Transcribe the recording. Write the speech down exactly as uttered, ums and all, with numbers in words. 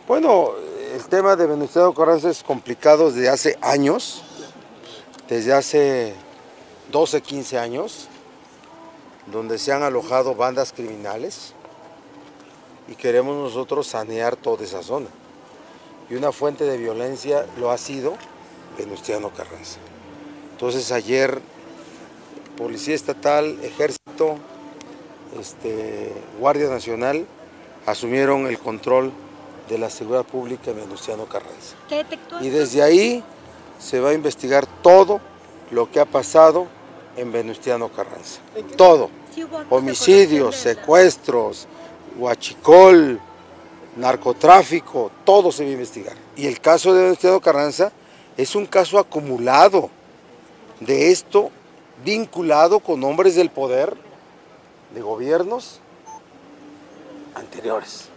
Bueno, el tema de Venustiano Carranza es complicado desde hace años, desde hace doce, quince años, donde se han alojado bandas criminales y queremos nosotros sanear toda esa zona. Y una fuente de violencia lo ha sido Venustiano Carranza. Entonces ayer, Policía Estatal, Ejército, este, Guardia Nacional, asumieron el control de la seguridad pública en Venustiano Carranza. ¿Qué detectó? Y desde ahí se va a investigar todo lo que ha pasado en Venustiano Carranza. Todo. Sí hubo actos de Homicidios, corrupción de- secuestros, huachicol, narcotráfico, todo se va a investigar. Y el caso de Venustiano Carranza es un caso acumulado de esto, vinculado con hombres del poder de gobiernos anteriores.